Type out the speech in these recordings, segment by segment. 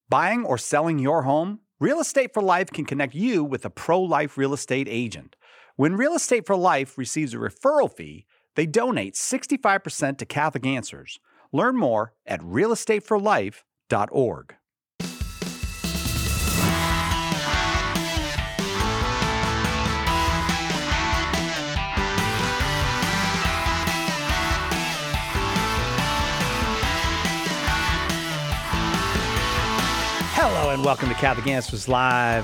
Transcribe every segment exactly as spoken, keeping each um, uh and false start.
Buying or selling your home? Real Estate for Life can connect you with a pro-life real estate agent. When Real Estate for Life receives a referral fee, they donate sixty-five percent to Catholic Answers. Learn more at real estate for life dot org. Hello and welcome to Catholic Answers Live.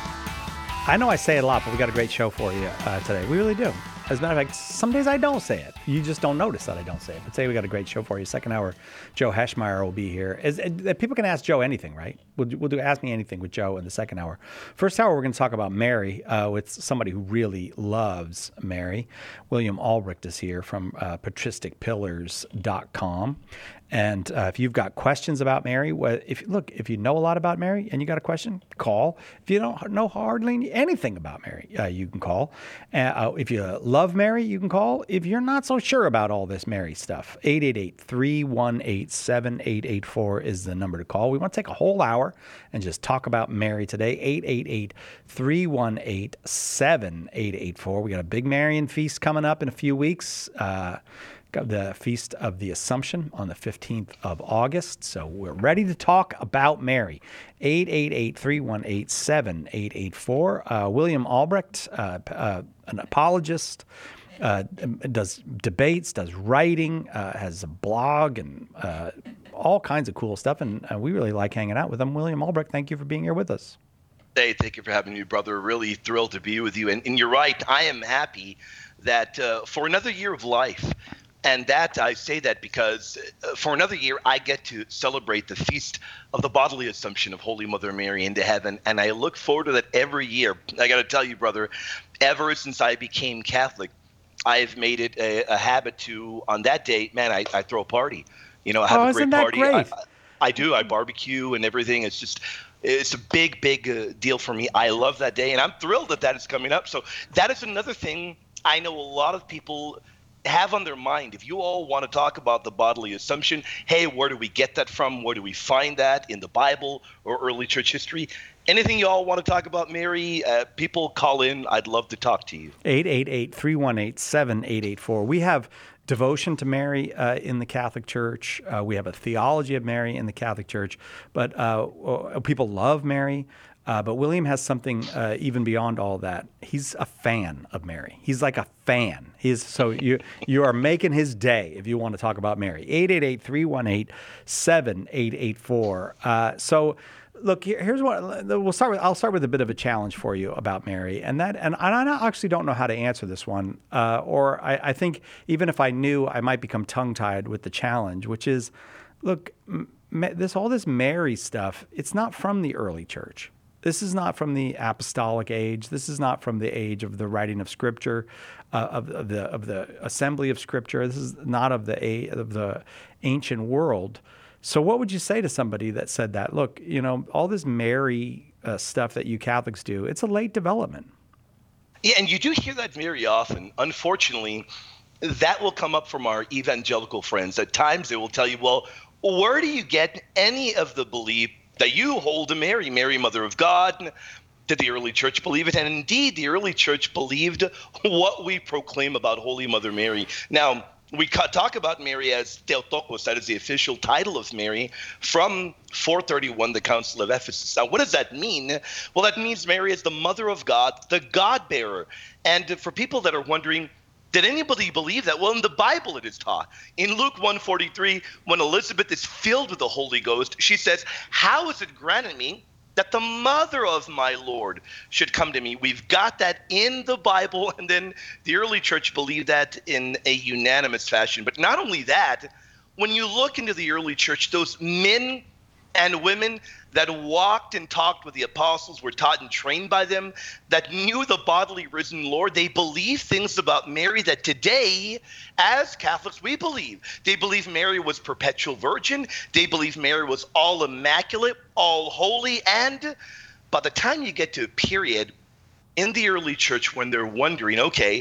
I know I say it a lot, but we got a great show for you uh, today. We really do. As a matter of fact, some days I don't say it. You just don't notice that I don't say it. But today we got a great show for you. Second hour, Joe Heschmeyer will be here. As, uh, people can ask Joe anything, right? We'll, we'll do Ask Me Anything with Joe in the second hour. First hour, we're going to talk about Mary uh, with somebody who really loves Mary. William Albrecht is here from uh, patristic pillars dot com. And uh, if you've got questions about Mary, well, if look, if you know a lot about Mary and you got a question, call. If you don't know hardly anything about Mary, uh, you can call. Uh, if you love Mary, you can call. If you're not so sure about all this Mary stuff, eight eight eight, three one eight, seven eight eight four is the number to call. We want to take a whole hour and just talk about Mary today. eight eight eight, three one eight, seven eight eight four. We got a big Marian feast coming up in a few weeks. Uh, the Feast of the Assumption on the fifteenth of August. So we're ready to talk about Mary. eight eight eight, three one eight, seven eight eight four. Uh, William Albrecht, uh, uh, an apologist, uh, does debates, does writing, uh, has a blog, and uh, all kinds of cool stuff. And uh, we really like hanging out with him. William Albrecht, thank you for being here with us. Hey, thank you for having me, brother. Really thrilled to be with you. And, and you're right. I am happy that uh, for another year of life, and that I say that because uh, for another year, I get to celebrate the Feast of the Bodily Assumption of Holy Mother Mary into heaven. And I look forward to that every year. I got to tell you, brother, ever since I became Catholic, I've made it a, a habit to, on that day, man, I, I throw a party. You know, I have oh, a great isn't that party. Great? I, I do. I barbecue and everything. It's just, it's a big, big uh, deal for me. I love that day. And I'm thrilled that that is coming up. So that is another thing I know a lot of people have on their mind. If you all want to talk about the bodily assumption, hey, where do we get that from? Where do we find that in the Bible or early church history? Anything you all want to talk about Mary, uh, people call in. I'd love to talk to you. eight eight eight, three one eight, seven eight eight four. We have devotion to Mary uh, in the Catholic Church. Uh, we have a theology of Mary in the Catholic Church. But uh, people love Mary. Uh, but William has something uh, even beyond all that. He's a fan of Mary. He's like a fan. He's so you you are making his day if you want to talk about Mary. eight eight eight, three one eight, seven eight eight four. Uh, so, look, here, here's what we'll start with. I'll start with a bit of a challenge for you about Mary, and that and I actually don't know how to answer this one. Uh, or I, I think even if I knew, I might become tongue-tied with the challenge, which is, look, this all this Mary stuff. It's not from the early church. This is not from the apostolic age. This is not from the age of the writing of Scripture, uh, of, of the of the assembly of Scripture. This is not of the of the ancient world. So, what would you say to somebody that said that? Look, you know, all this Mary uh, stuff that you Catholics do, it's a late development. Yeah, and you do hear that very often. Unfortunately, that will come up from our evangelical friends. At times, they will tell you, "Well, where do you get any of the belief that you hold to Mary, Mary, Mother of God?" Did the early church believe it? And indeed, the early church believed what we proclaim about Holy Mother Mary. Now, we talk about Mary as Theotokos, that is the official title of Mary, from four thirty-one, the Council of Ephesus. Now, what does that mean? Well, that means Mary is the Mother of God, the God-bearer. And for people that are wondering, did anybody believe that? Well, in the Bible it is taught. In Luke one forty-three, when Elizabeth is filled with the Holy Ghost, she says, "How is it granted me that the mother of my Lord should come to me?" We've got that in the Bible, and then the early church believed that in a unanimous fashion. But not only that, when you look into the early church, those men and women that walked and talked with the apostles, were taught and trained by them, that knew the bodily risen Lord, they believed things about Mary that today, as Catholics, we believe. They believe Mary was perpetual virgin. They believe Mary was all immaculate, all holy. And by the time you get to a period in the early church when they're wondering, okay,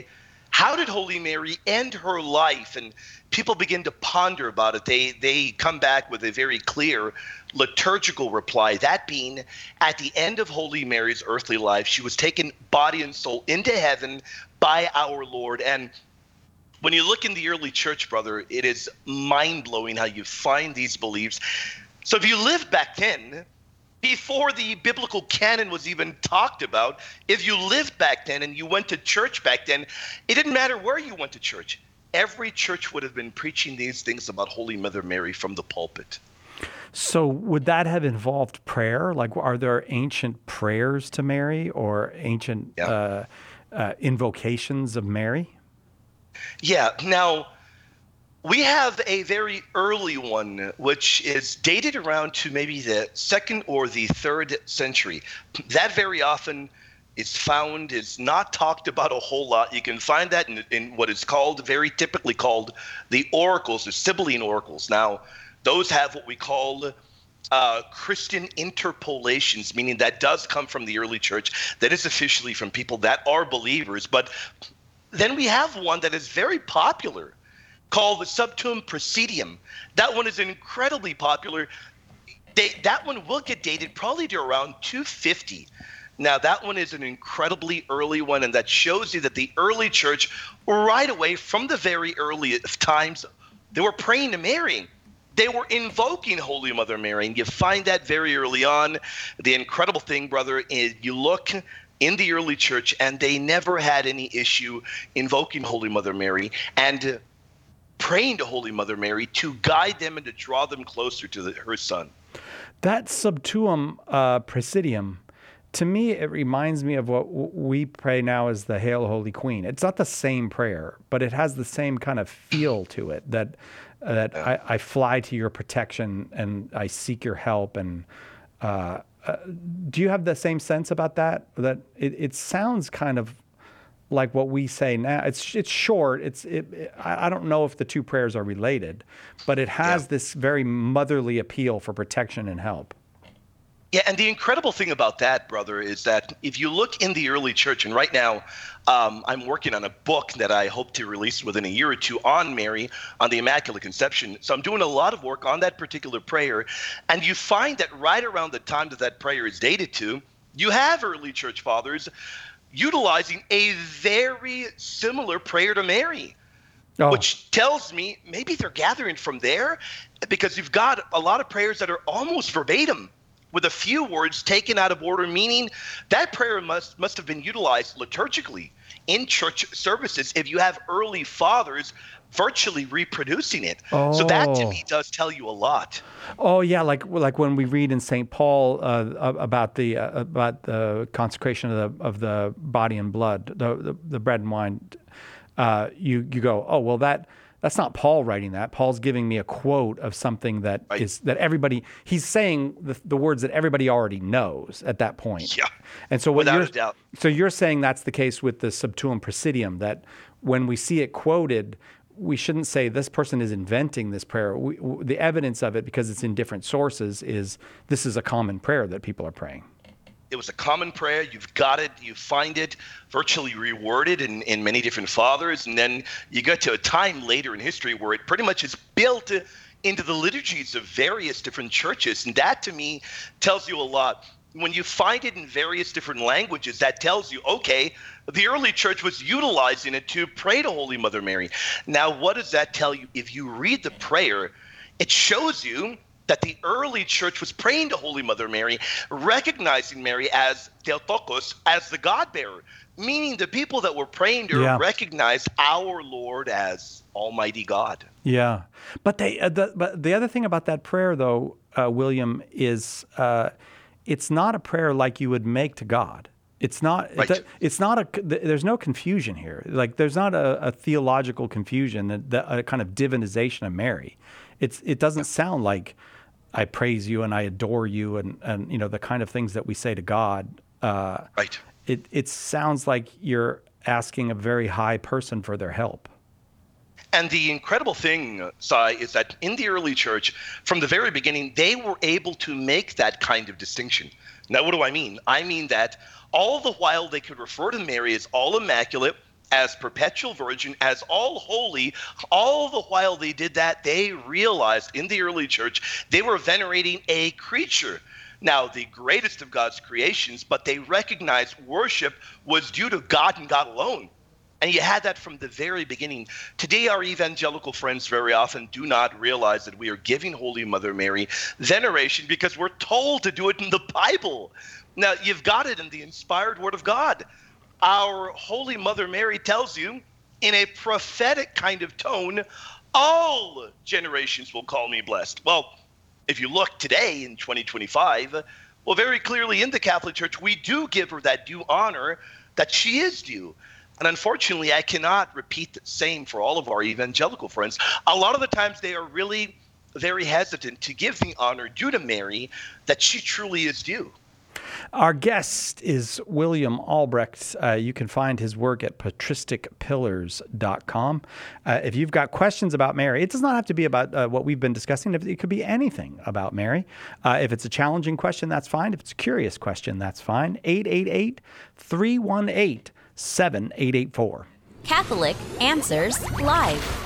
how did Holy Mary end her life? And people begin to ponder about it. They they come back with a very clear liturgical reply, that being at the end of Holy Mary's earthly life, she was taken body and soul into heaven by our Lord. And when you look in the early church, brother, it is mind-blowing how you find these beliefs. So if you lived back then, before the biblical canon was even talked about, if you lived back then and you went to church back then, it didn't matter where you went to church. Every church would have been preaching these things about Holy Mother Mary from the pulpit. So would that have involved prayer? Like, are there ancient prayers to Mary or ancient yeah. uh, uh, invocations of Mary? Yeah. Now, we have a very early one, which is dated around to maybe the second or the third century. That very often is found, is not talked about a whole lot. You can find that in, in what is called, very typically called, the oracles, the Sibylline oracles. Now, those have what we call uh, Christian interpolations, meaning that does come from the early church. That is officially from people that are believers. But then we have one that is very popular, called the Sub Tuum Praesidium. That one is incredibly popular. They, that one will get dated probably to around two fifty. Now, that one is an incredibly early one, and that shows you that the early church, right away from the very early times, they were praying to Mary. They were invoking Holy Mother Mary, and you find that very early on. The incredible thing, brother, is you look in the early church, and they never had any issue invoking Holy Mother Mary and praying to Holy Mother Mary to guide them and to draw them closer to the, her son. That Sub Tuum uh, Praesidium, to me, it reminds me of what w- we pray now as the Hail Holy Queen. It's not the same prayer, but it has the same kind of feel to it, that uh, that I, I fly to your protection and I seek your help. And uh, uh, do you have the same sense about that? That it, it sounds kind of like what we say now. It's it's short. It's it, it, I don't know if the two prayers are related, but it has yeah. this very motherly appeal for protection and help. Yeah, and the incredible thing about that, brother, is that if you look in the early church, and right now um, I'm working on a book that I hope to release within a year or two on Mary, on the Immaculate Conception. So I'm doing a lot of work on that particular prayer, and you find that right around the time that that prayer is dated to, you have early church fathers utilizing a very similar prayer to Mary, oh. which tells me maybe they're gathering from there, because you've got a lot of prayers that are almost verbatim with a few words taken out of order, meaning that prayer must must have been utilized liturgically in church services if you have early fathers virtually reproducing it. Oh. So that to me does tell you a lot. Oh yeah, like like when we read in Saint Paul uh, about the uh, about the consecration of the of the body and blood, the the, the bread and wine. Uh, you you go, oh well, that that's not Paul writing that. Paul's giving me a quote of something that right. is that everybody. He's saying the, the words that everybody already knows at that point. Yeah, and so what without you're, a doubt. So you're saying that's the case with the Sub Tuum Praesidium, that when we see it quoted, we shouldn't say this person is inventing this prayer. We, w- the evidence of it, because it's in different sources, is this is a common prayer that people are praying. It was a common prayer. You've got it. You find it virtually reworded in, in many different fathers. And then you get to a time later in history where it pretty much is built into the liturgies of various different churches. And that, to me, tells you a lot. When you find it in various different languages, that tells you, okay, the early church was utilizing it to pray to Holy Mother Mary. Now, what does that tell you? If you read the prayer, it shows you that the early church was praying to Holy Mother Mary, recognizing Mary as Theotokos, as the God-bearer, meaning the people that were praying to her yeah. recognized our Lord as Almighty God. Yeah, but they, uh, the, but the other thing about that prayer, though, uh, William, is uh, it's not a prayer like you would make to God. It's not. Right. It's, it's not a. There's no confusion here. Like there's not a, a theological confusion, a, a kind of divinization of Mary. It's. It doesn't sound like I praise you and I adore you and, and you know the kind of things that we say to God. Uh, right. It it sounds like you're asking a very high person for their help. And the incredible thing, Sai, is that in the early church, from the very beginning, they were able to make that kind of distinction. Now, what do I mean? I mean that all the while they could refer to Mary as all immaculate, as perpetual virgin, as all holy. All the while they did that, they realized in the early church they were venerating a creature. Now, the greatest of God's creations, but they recognized worship was due to God and God alone. And you had that from the very beginning. Today, our evangelical friends very often do not realize that we are giving Holy Mother Mary veneration because we're told to do it in the Bible. Now, you've got it in the inspired Word of God. Our Holy Mother Mary tells you in a prophetic kind of tone, all generations will call me blessed. Well, if you look today in twenty twenty-five, well, very clearly in the Catholic Church, we do give her that due honor that she is due. And unfortunately, I cannot repeat the same for all of our evangelical friends. A lot of the times they are really very hesitant to give the honor due to Mary that she truly is due. Our guest is William Albrecht. Uh, you can find his work at patristic pillars dot com. Uh, if you've got questions about Mary, it does not have to be about uh, what we've been discussing. It could be anything about Mary. Uh, if it's a challenging question, that's fine. If it's a curious question, that's fine. eight eight eight, three one eight, seven eight eight four. Catholic Answers Live.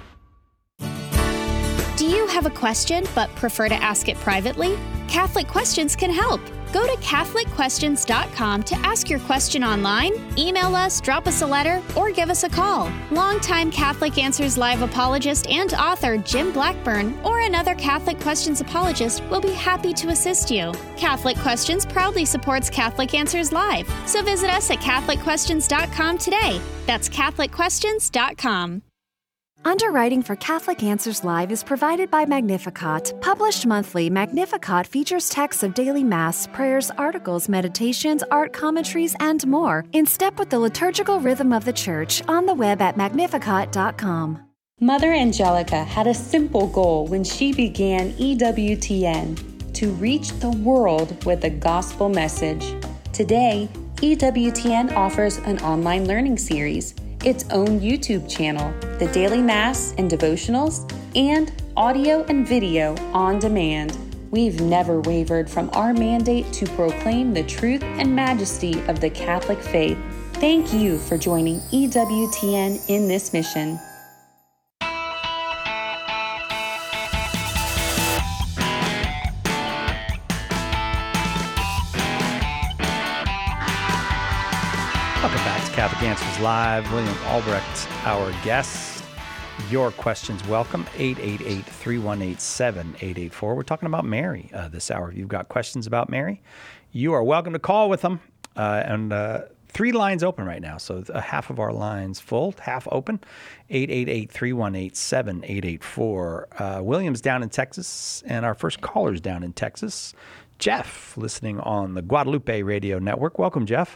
Do you have a question but prefer to ask it privately? Catholic Questions can help. Go to Catholic Questions dot com to ask your question online, email us, drop us a letter, or give us a call. Longtime Catholic Answers Live apologist and author Jim Blackburn or another Catholic Questions apologist will be happy to assist you. Catholic Questions proudly supports Catholic Answers Live, so visit us at Catholic Questions dot com today. That's Catholic Questions dot com. Underwriting for Catholic Answers Live is provided by Magnificat. Published monthly, Magnificat features texts of daily Mass, prayers, articles, meditations, art commentaries, and more, in step with the liturgical rhythm of the Church, on the web at magnificat dot com. Mother Angelica had a simple goal when she began E W T N, to reach the world with the gospel message. Today, E W T N offers an online learning series, its own YouTube channel, the Daily Mass and devotionals, and audio and video on demand. We've never wavered from our mandate to proclaim the truth and majesty of the Catholic faith. Thank you for joining E W T N in this mission. Welcome back to Catholic Answers Live. William Albrecht, our guest. Your questions welcome. eight eight eight, three one eight, seven eight eight four. We're talking about Mary uh, this hour. If you've got questions about Mary, you are welcome to call with them. Uh, and uh, three lines open right now. So uh, half of our lines full, half open. eight eight eight, three one eight, seven eight eight four. Uh, William's down in Texas, and our first caller's down in Texas. Jeff, listening on the Guadalupe Radio Network. Welcome, Jeff.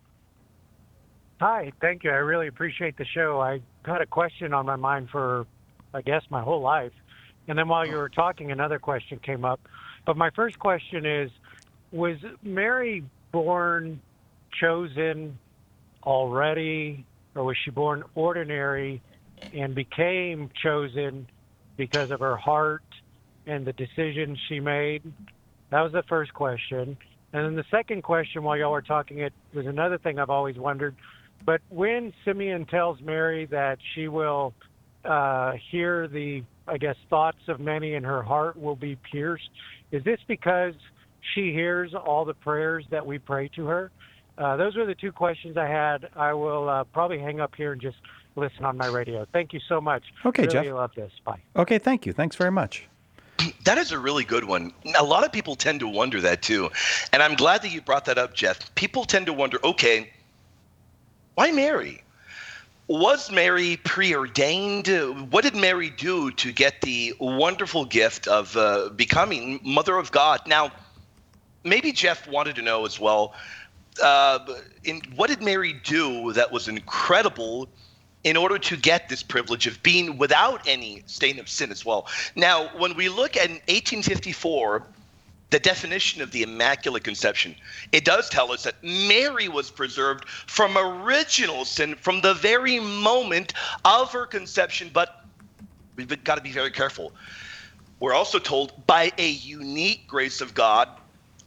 Hi, thank you. I really appreciate the show. I had a question on my mind for, I guess, my whole life. And then while you were talking, another question came up. But my first question is, was Mary born chosen already, or was she born ordinary and became chosen because of her heart and the decisions she made? That was the first question. And then the second question, while y'all were talking, it was another thing I've always wondered. But when Simeon tells Mary that she will uh, hear the, I guess, thoughts of many and her heart will be pierced, is this because she hears all the prayers that we pray to her? Uh, those were the two questions I had. I will uh, probably hang up here and just listen on my radio. Thank you so much. Okay, really Jeff. Really love this. Bye. Okay, thank you. Thanks very much. That is a really good one. A lot of people tend to wonder that too. And I'm glad that you brought that up, Jeff. People tend to wonder, okay, why Mary? Was Mary preordained? What did Mary do to get the wonderful gift of uh, becoming Mother of God? Now, maybe Jeff wanted to know as well, uh, in, what did Mary do that was incredible in order to get this privilege of being without any stain of sin as well? Now, when we look at eighteen fifty-four, the definition of the Immaculate Conception, it does tell us that Mary was preserved from original sin from the very moment of her conception, but we've got to be very careful. We're also told by a unique grace of God,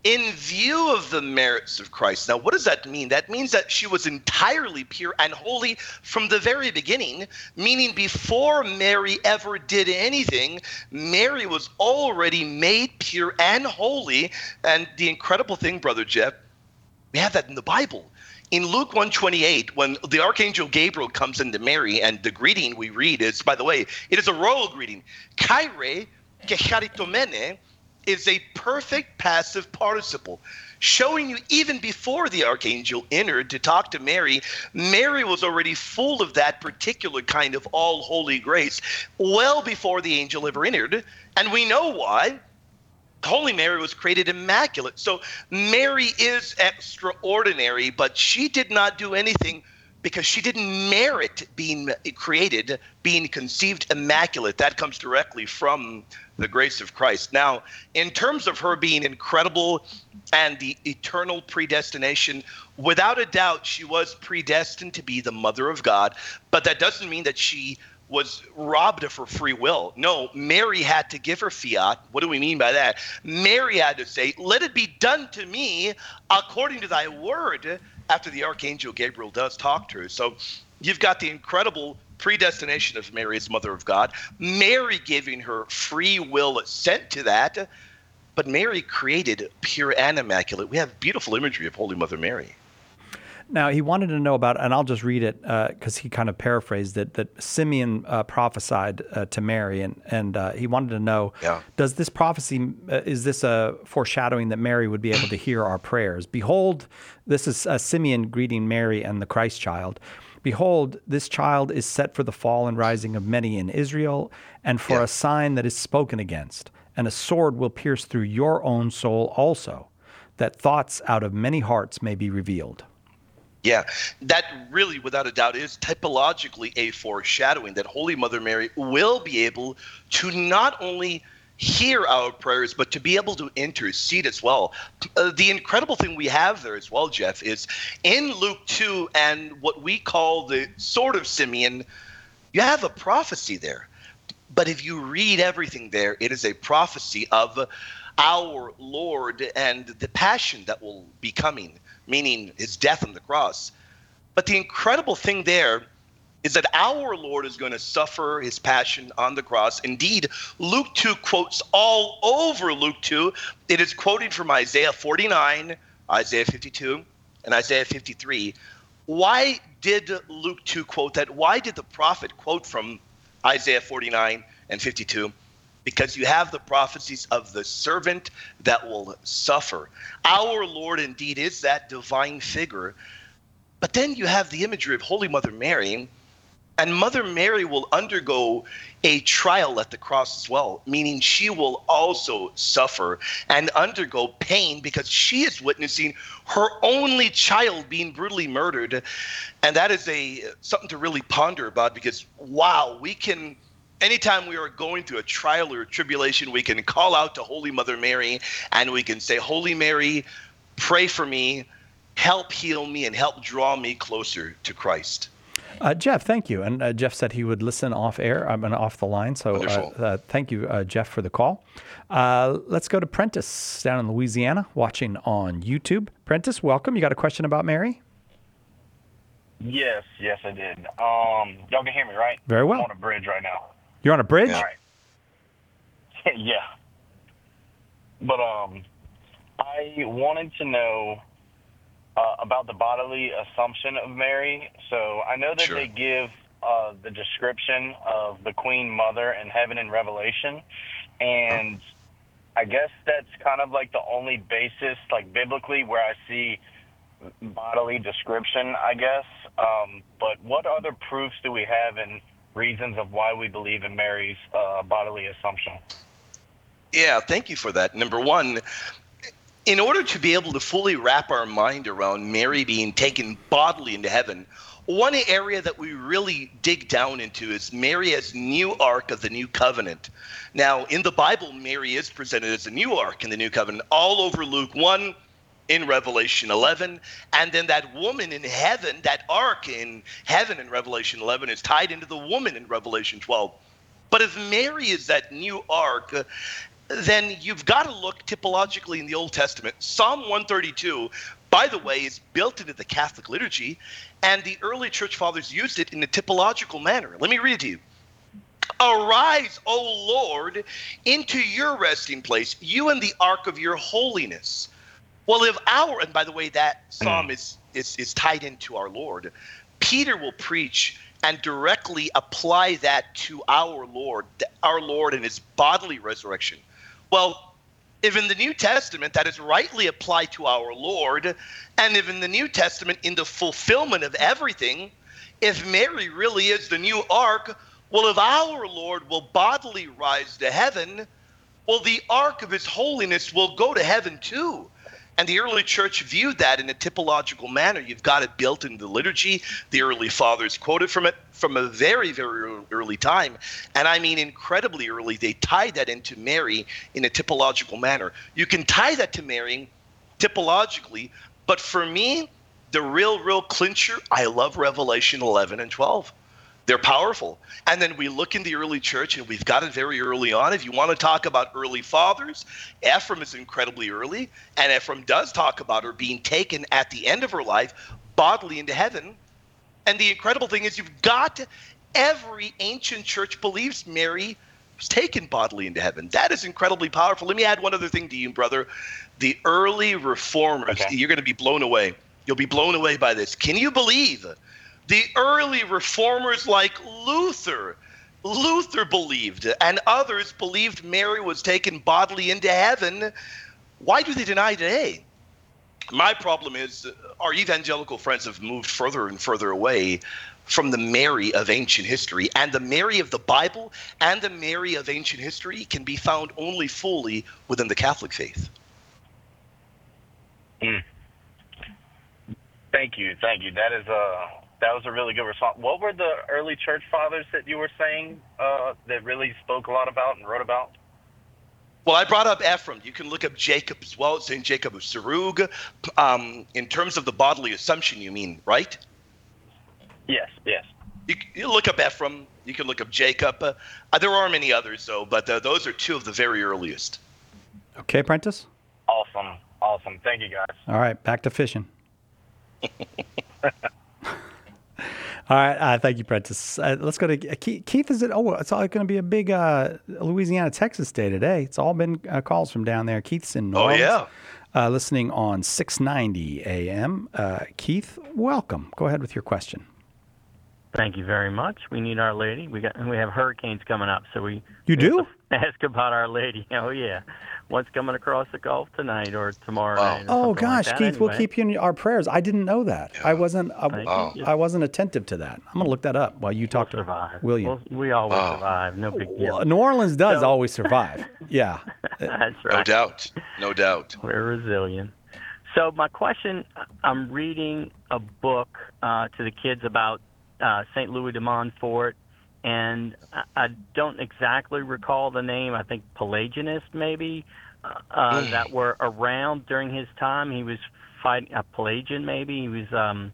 in view of the merits of Christ. Now, what does that mean? That means that she was entirely pure and holy from the very beginning, meaning before Mary ever did anything, Mary was already made pure and holy. And the incredible thing, Brother Jeff, we have that in the Bible. In Luke one twenty-eight, when the Archangel Gabriel comes into Mary, and the greeting we read is, by the way, it is a royal greeting. Kyrie ke charitomene is a perfect passive participle, showing you even before the archangel entered to talk to Mary, Mary was already full of that particular kind of all holy grace well before the angel ever entered. And we know why. Holy Mary was created immaculate. So Mary is extraordinary, but she did not do anything because she didn't merit being created, being conceived immaculate. That comes directly from the grace of Christ. Now, in terms of her being incredible and the eternal predestination, without a doubt, she was predestined to be the mother of God, but that doesn't mean that she was robbed of her free will. No, Mary had to give her fiat. What do we mean by that? Mary had to say, let it be done to me according to thy word, after the Archangel Gabriel does talk to her. So you've got the incredible predestination of Mary as mother of God, Mary giving her free will assent to that, but Mary created pure and immaculate. We have beautiful imagery of Holy Mother Mary. Now, he wanted to know about, and I'll just read it because uh, he kind of paraphrased it, that Simeon uh, prophesied uh, to Mary, and, and uh, he wanted to know, yeah. does this prophecy, uh, is this a foreshadowing that Mary would be able to hear our prayers? Behold, this is uh, Simeon greeting Mary and the Christ child. Behold, this child is set for the fall and rising of many in Israel, and for yeah. a sign that is spoken against, and a sword will pierce through your own soul also, that thoughts out of many hearts may be revealed. Yeah, that really, without a doubt, is typologically a foreshadowing that Holy Mother Mary will be able to not only hear our prayers, but to be able to intercede as well. Uh, the incredible thing we have there as well, Jeff, is in Luke two and what we call the sword of Simeon, you have a prophecy there. But if you read everything there, it is a prophecy of our Lord and the passion that will be coming, meaning his death on the cross. But the incredible thing there is that our Lord is going to suffer his passion on the cross. Indeed, Luke two quotes all over Luke two. It is quoting from Isaiah forty-nine, Isaiah fifty-two, and Isaiah fifty-three. Why did Luke two quote that? Why did the prophet quote from Isaiah forty-nine and fifty-two? Because you have the prophecies of the servant that will suffer. Our Lord indeed is that divine figure. But then you have the imagery of Holy Mother Mary, and Mother Mary will undergo a trial at the cross as well, meaning she will also suffer and undergo pain because she is witnessing her only child being brutally murdered. And that is a something to really ponder about, because, wow, we can... anytime we are going through a trial or a tribulation, we can call out to Holy Mother Mary and we can say, Holy Mary, pray for me, help heal me, and help draw me closer to Christ. Uh, Jeff, thank you. And uh, Jeff said he would listen off air, I mean, off the line. So uh, uh, thank you, uh, Jeff, for the call. Uh, let's go to Prentice down in Louisiana, watching on YouTube. Prentice, welcome. You got a question about Mary? Yes, yes, I did. Um, y'all can hear me, right? Very well. I'm on a bridge right now. You're on a bridge? All right. Yeah. But um, I wanted to know uh, about the bodily assumption of Mary. So I know that Sure. they give uh, the description of the Queen Mother in Heaven in Revelation, and I guess that's kind of like the only basis, like biblically, where I see bodily description, I guess. Um, but what other proofs do we have and reasons of why we believe in Mary's uh, bodily assumption? Yeah, thank you for that. Number one, in order to be able to fully wrap our mind around Mary being taken bodily into heaven, one area that we really dig down into is Mary as new ark of the new covenant. Now, in the Bible, Mary is presented as a new ark in the new covenant all over Luke one, in Revelation eleven, and then that woman in heaven, that ark in heaven in Revelation eleven, is tied into the woman in Revelation twelve. But if Mary is that new ark, then you've got to look typologically in the Old Testament. Psalm one thirty-two, by the way, is built into the Catholic liturgy, and the early church fathers used it in a typological manner. Let me read it to you. Arise, O Lord, into your resting place, you and the ark of your holiness. Well, if our, and by the way, that psalm is, is, is tied into our Lord, Peter will preach and directly apply that to our Lord, our Lord and his bodily resurrection. Well, if in the New Testament that is rightly applied to our Lord, and if in the New Testament in the fulfillment of everything, if Mary really is the new ark, well, if our Lord will bodily rise to heaven, well, the ark of his holiness will go to heaven too. And the early church viewed that in a typological manner. You've got it built into the liturgy. The early fathers quoted from it from a very, very early time. And I mean incredibly early. They tied that into Mary in a typological manner. You can tie that to Mary typologically, but for me, the real, real clincher, I love Revelation eleven and twelve. They're powerful. And then we look in the early church, and we've got it very early on. If you want to talk about early fathers, Ephraim is incredibly early, and Ephraim does talk about her being taken at the end of her life bodily into heaven. And the incredible thing is you've got every ancient church believes Mary was taken bodily into heaven. That is incredibly powerful. Let me add one other thing to you, brother. The early reformers, okay. You're going to be blown away. You'll be blown away by this. Can you believe the early reformers like Luther? Luther believed, and others believed Mary was taken bodily into heaven. Why do they deny today? My problem is our evangelical friends have moved further and further away from the Mary of ancient history. And the Mary of the Bible and the Mary of ancient history can be found only fully within the Catholic faith. Mm. Thank you. Thank you. That is a... That was a really good response. What were the early church fathers that you were saying uh, that really spoke a lot about and wrote about? Well, I brought up Ephraim. You can look up Jacob as well, Saint Jacob of Serug. Um, in terms of the bodily assumption, you mean, right? Yes, yes. You, you look up Ephraim. You can look up Jacob. Uh, there are many others, though, but uh, those are two of the very earliest. Okay, Prentice? Awesome. Awesome. Thank you, guys. All right, back to fishing. All right, uh, thank you, Prentice. Uh, let's go to Keith. Keith, is it? Oh, it's all going to be a big uh, Louisiana, Texas day today. It's all been uh, calls from down there. Keith's in New Orleans. Oh, yeah. Uh, listening on six ninety A M. Uh, Keith, welcome. Go ahead with your question. Thank you very much. We need Our Lady. We got we have hurricanes coming up, so we you do ask about Our Lady. Oh yeah, one's coming across the Gulf tonight or tomorrow wow. night. Or oh gosh, like Keith, anyway. we'll keep you in our prayers. I didn't know that. Yeah. I wasn't. I, wow. I wasn't attentive to that. I'm gonna look that up while you talk we'll to survive. William. We'll, we always wow. survive. No big deal. Well, New Orleans does So, always survive. Yeah, that's right. No doubt. No doubt. We're resilient. So my question: I'm reading a book uh, to the kids about uh, Saint Louis de Montfort, and I, I don't exactly recall the name. I think Pelagianist, maybe. Uh, mm. that were around during his time. He was fighting a Pelagian, maybe. He was um,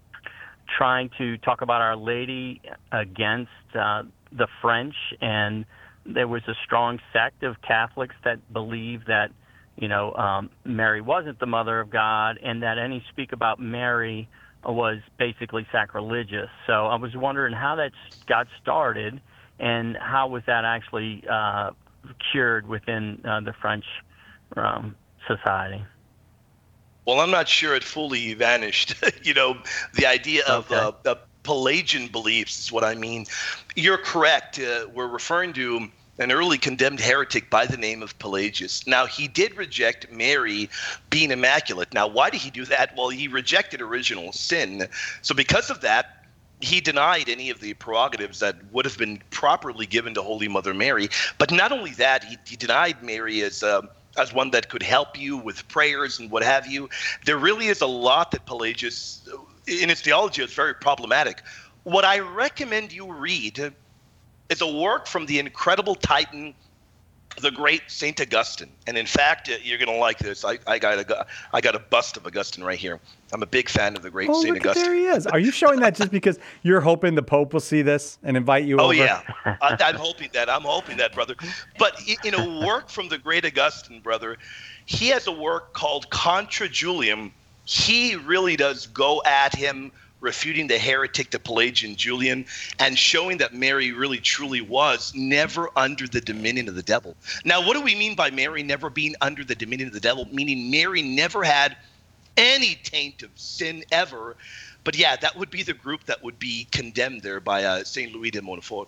trying to talk about Our Lady against uh, the French, and there was a strong sect of Catholics that believed that, you know, um, Mary wasn't the mother of God, and that any speak about Mary was basically sacrilegious. So I was wondering how that got started, and how was that actually uh, cured within uh, the French um, society. Well, I'm not sure it fully vanished. you know, the idea of Okay. uh, the Pelagian beliefs is what I mean. You're correct. Uh, we're referring to an early condemned heretic by the name of Pelagius. Now, he did reject Mary being immaculate. Now, why did he do that? Well, he rejected original sin. So because of that, he denied any of the prerogatives that would have been properly given to Holy Mother Mary. But not only that, he, he denied Mary as uh, as one that could help you with prayers and what have you. There really is a lot that Pelagius, in his theology, is very problematic. What I recommend you read is a work from the incredible Titan the great Saint Augustine. And in fact, uh, you're going to like this. I, I got a I got a bust of Augustine right here. I'm a big fan of the great Oh, Saint look, Augustine. there he is. Are you showing that just because you're hoping the Pope will see this and invite you Oh over? yeah, I, I'm hoping that. I'm hoping that, brother. But i- in a work from the great Augustine, brother, he has a work called Contra Julium. He really does go at him, refuting the heretic, the Pelagian Julian, and showing that Mary really truly was never under the dominion of the devil. Now, what do we mean by Mary never being under the dominion of the devil? Meaning Mary never had any taint of sin ever. But yeah, that would be the group that would be condemned there by uh, Saint Louis de Montfort.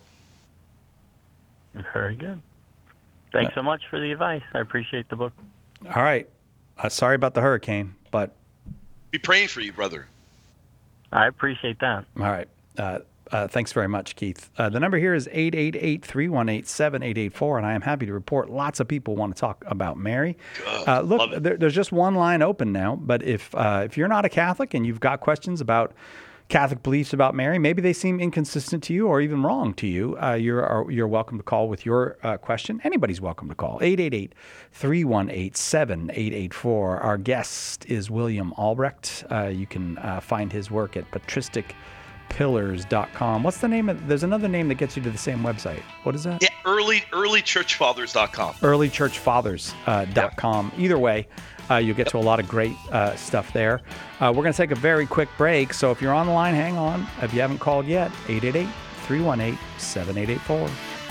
Very good. Thanks so much for the advice. I appreciate the book. All right. Uh, sorry about the hurricane, but Be praying for you, brother. I appreciate that. all right. Uh, uh, thanks very much, Keith. Uh, the number here is eight eight eight, three one eight, seven eight eight four, and I am happy to report lots of people want to talk about Mary. Uh, look, there, there's just one line open now, but if uh, if you're not a Catholic and you've got questions about Catholic beliefs about Mary, maybe they seem inconsistent to you or even wrong to you, uh, you're are, you're welcome to call with your uh, question. Anybody's welcome to call. eight eight eight, three one eight, seven eight eight four. Our guest is William Albrecht. Uh, you can uh, find his work at patristic pillars dot com. What's the name of, there's another name that gets you to the same website. What is that? Yeah, early early church fathers dot com. early church fathers dot com. Uh, Either way, uh, you'll get yep. to a lot of great uh, stuff there. Uh, we're going to take a very quick break. So if you're on the line, hang on. If you haven't called yet, eight eight eight, three one eight, seven eight eight four.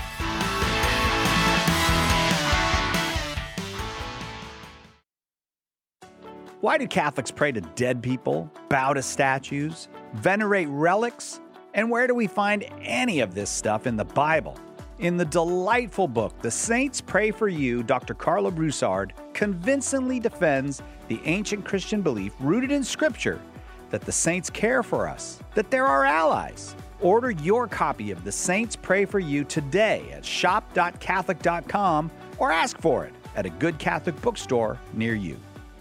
Why do Catholics pray to dead people, bow to statues, venerate relics? And where do we find any of this stuff in the Bible? In the delightful book, The Saints Pray for You, Doctor Carla Broussard convincingly defends the ancient Christian belief rooted in Scripture that the saints care for us, that they're our allies. Order your copy of The Saints Pray for You today at shop dot catholic dot com or ask for it at a good Catholic bookstore near you.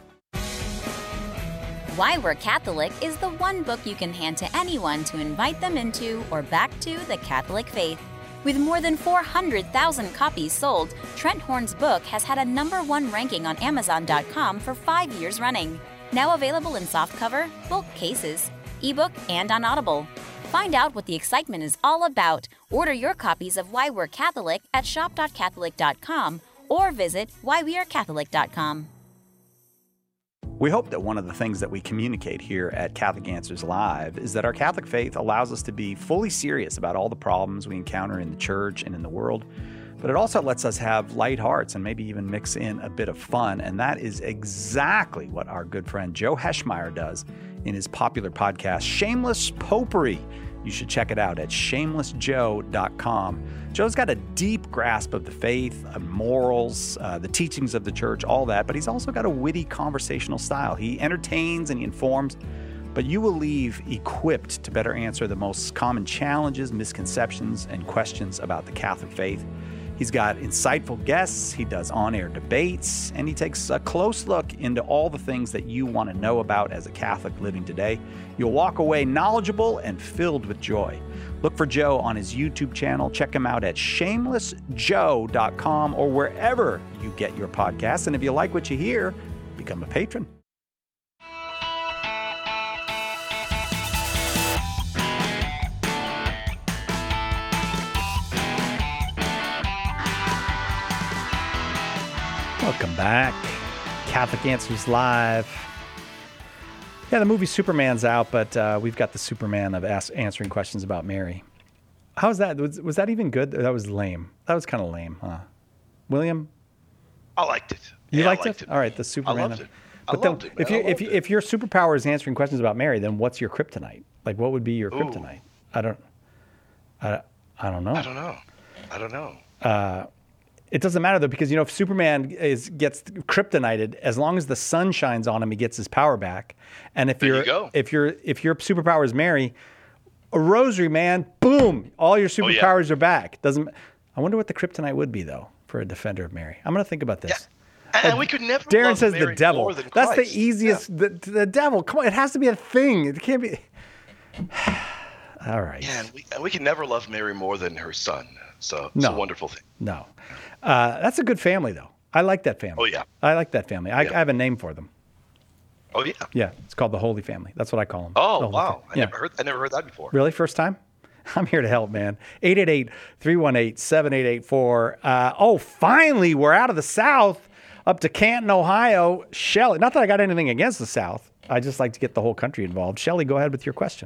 Why We're Catholic is the one book you can hand to anyone to invite them into or back to the Catholic faith. With more than four hundred thousand copies sold, Trent Horn's book has had a number one ranking on amazon dot com for five years running. Now available in softcover, bulk cases, ebook, and on Audible. Find out what the excitement is all about. Order your copies of Why We're Catholic at shop dot catholic dot com or visit why we are catholic dot com. We hope that one of the things that we communicate here at Catholic Answers Live is that our Catholic faith allows us to be fully serious about all the problems we encounter in the church and in the world, but it also lets us have light hearts and maybe even mix in a bit of fun, and that is exactly what our good friend Joe Heschmeyer does in his popular podcast, Shameless Popery. You should check it out at shameless joe dot com. Joe's got a deep grasp of the faith, of morals, uh, the teachings of the church, all that, but he's also got a witty conversational style. He entertains and he informs, but you will leave equipped to better answer the most common challenges, misconceptions, and questions about the Catholic faith. He's got insightful guests, he does on-air debates, and he takes a close look into all the things that you want to know about as a Catholic living today. You'll walk away knowledgeable and filled with joy. Look for Joe on his YouTube channel. Check him out at shameless joe dot com or wherever you get your podcasts. And if you like what you hear, become a patron. Welcome back. Catholic Answers Live. Yeah, the movie Superman's out, but uh, we've got the Superman of ask, answering questions about Mary. How's that? Was, was that even good? That was lame. That was kind of lame, huh? William? I liked it. You yeah, liked, I liked it? it? All right, the Superman. I loved it. I But loved then, it, man. if you I if loved you, it. if your superpower is answering questions about Mary, then what's your kryptonite? Like, what would be your Ooh. kryptonite? I don't. I, I don't know. I don't know. I don't know. Uh, it doesn't matter though, because you know if Superman is gets kryptonited, as long as the sun shines on him, he gets his power back. And if There you're you go. if you're if your superpower is Mary, a rosary, man, boom, all your Oh, yeah. superpowers are back. Doesn't. I wonder what the kryptonite would be though for a defender of Mary. I'm gonna think about this. Yeah. And we could never Darren love says Mary the devil. more than That's the Christ. easiest. The, the devil. Come on, it has to be a thing. It can't be. All right. Yeah, and we, and we can never love Mary more than her son. So No. it's a wonderful thing. No. Uh, that's a good family, though. I like that family. Oh, yeah. I like that family. I, Yeah. I have a name for them. Oh, yeah. Yeah, it's called the Holy Family. That's what I call them. Oh, The Holy wow. Family. I Yeah. never heard I never heard that before. Really? First time? I'm here to help, man. eight eight eight, three one eight, seven eight eight four. Uh, oh, finally, we're out of the South up to Canton, Ohio. Shelly, not that I got anything against the South. I just like to get the whole country involved. Shelly, go ahead with your question.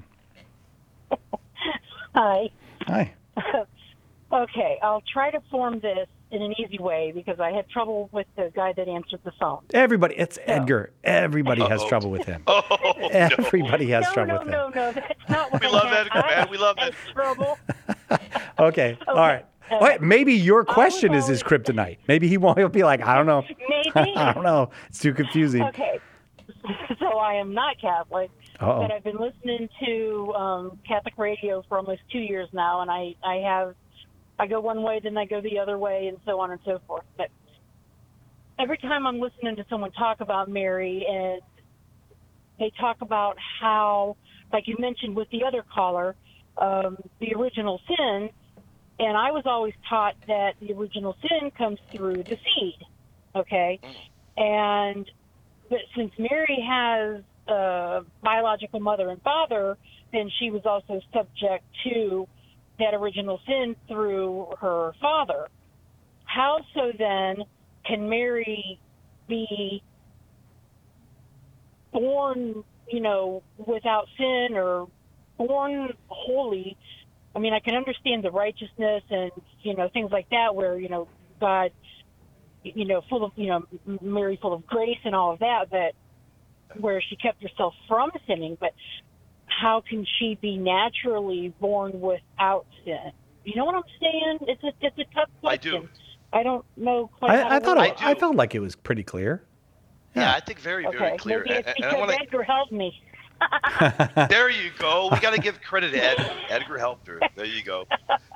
Hi. Hi. Okay, I'll try to form this in an easy way because I had trouble with the guy that answered the phone. Everybody, it's Edgar. Everybody has Uh-oh. trouble with him. Oh, Everybody has no, trouble no, with him. no, no, that's not what We I love had. Edgar, man. We love I had Edgar. trouble. Okay. All right. Uh, Wait, maybe your question was is his kryptonite. Maybe he won't. He'll be like, I don't know. Maybe. I don't know. It's too confusing. Okay, so I am not Catholic, Uh-oh. but I've been listening to um, Catholic radio for almost two years now, and I, I have, I go one way, then I go the other way, and so on and so forth. But every time I'm listening to someone talk about Mary, and they talk about how, like you mentioned with the other caller, um, the original sin, and I was always taught that the original sin comes through the seed, okay? And but since Mary has a biological mother and father, then she was also subject to that original sin through her father. How so then can Mary be born, you know, without sin or born holy? I mean, I can understand the righteousness and, you know, things like that where, you know, God, you know, full of, you know, Mary full of grace and all of that, but where she kept herself from sinning. But how can she be naturally born without sin? You know what I'm saying? It's a, it's a tough question. I do. I don't know quite how I, I to thought word it, I I do. felt like it was pretty clear. Yeah, I think very, very Okay, clear. maybe it's And- and because I wanna- Edgar helped me. There you go. We got to give credit to Ed. Edgar helped her. There you go.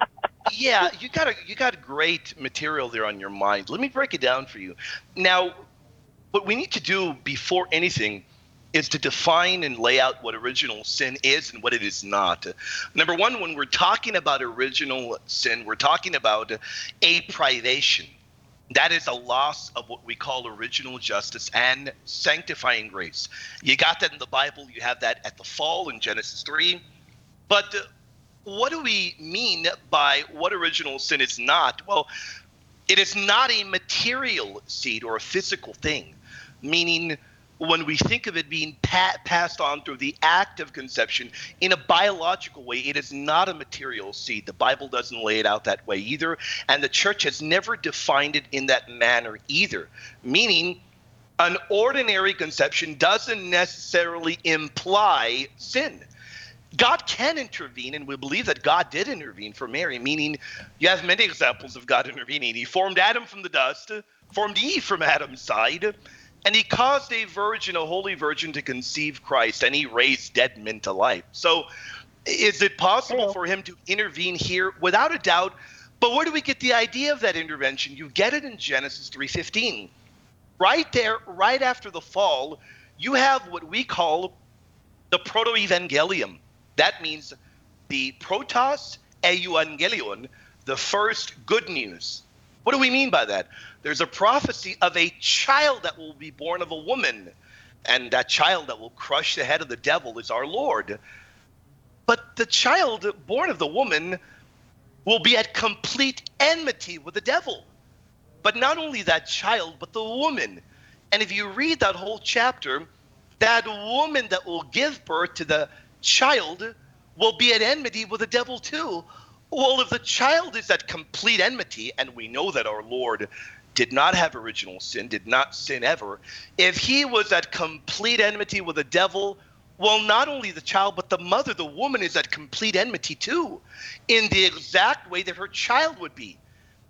Yeah, you got a, you got great material there on your mind. Let me break it down for you. Now, what we need to do before anything is to define and lay out what original sin is and what it is not. Number one, when we're talking about original sin, we're talking about a privation. That is a loss of what we call original justice and sanctifying grace. You got that in the Bible. You have that at the fall in Genesis three. But uh, what do we mean by what original sin is not? Well, it is not a material seed or a physical thing, meaning when we think of it being pa- passed on through the act of conception in a biological way, it is not a material seed. The Bible doesn't lay it out that way either, and the church has never defined it in that manner either, meaning an ordinary conception doesn't necessarily imply sin. God can intervene, and we believe that God did intervene for Mary, meaning you have many examples of God intervening. He formed Adam from the dust, formed Eve from Adam's side, and he caused a virgin, a holy virgin, to conceive Christ, and he raised dead men to life. So is it possible for him to intervene here? Without a doubt. But where do we get the idea of that intervention? You get it in Genesis three fifteen. Right there, right after the fall, you have what we call the proto-evangelium. That means the protos euangelion, the first good news. What do we mean by that? There's a prophecy of a child that will be born of a woman, and that child that will crush the head of the devil is our Lord. But the child born of the woman will be at complete enmity with the devil. But not only that child, but the woman. And if you read that whole chapter, that woman that will give birth to the child will be at enmity with the devil too. Well, if the child is at complete enmity, and we know that our Lord did not have original sin, did not sin ever, if he was at complete enmity with the devil, well, not only the child, but the mother, the woman, is at complete enmity too, in the exact way that her child would be.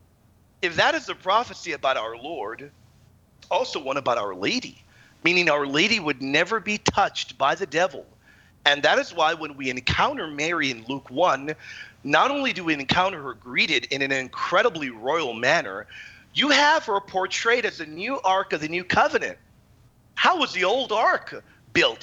If that is the prophecy about our Lord, also one about Our Lady, meaning Our Lady would never be touched by the devil. And that is why when we encounter Mary in Luke one, not only do we encounter her greeted in an incredibly royal manner, you have her portrayed as a new ark of the new covenant. How was the old ark built?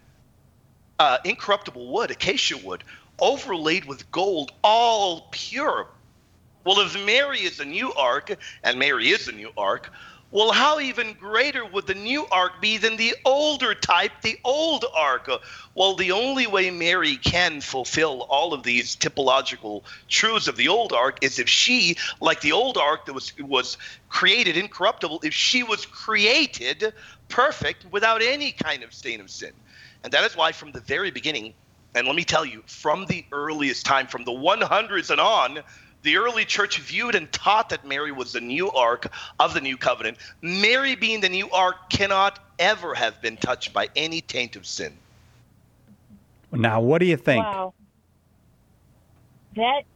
Uh, incorruptible wood, acacia wood, overlaid with gold, all pure. Well, if Mary is the new ark, and Mary is the new ark, well, how even greater would the new ark be than the older type, the old ark? Well, the only way Mary can fulfill all of these typological truths of the old ark is if she, like the old ark that was was created incorruptible, if she was created perfect without any kind of stain of sin. And that is why from the very beginning, and let me tell you, from the earliest time, from the hundreds and on, the early church viewed and taught that Mary was the new ark of the new covenant. Mary being the new ark cannot ever have been touched by any taint of sin. Now, what do you think? Wow. That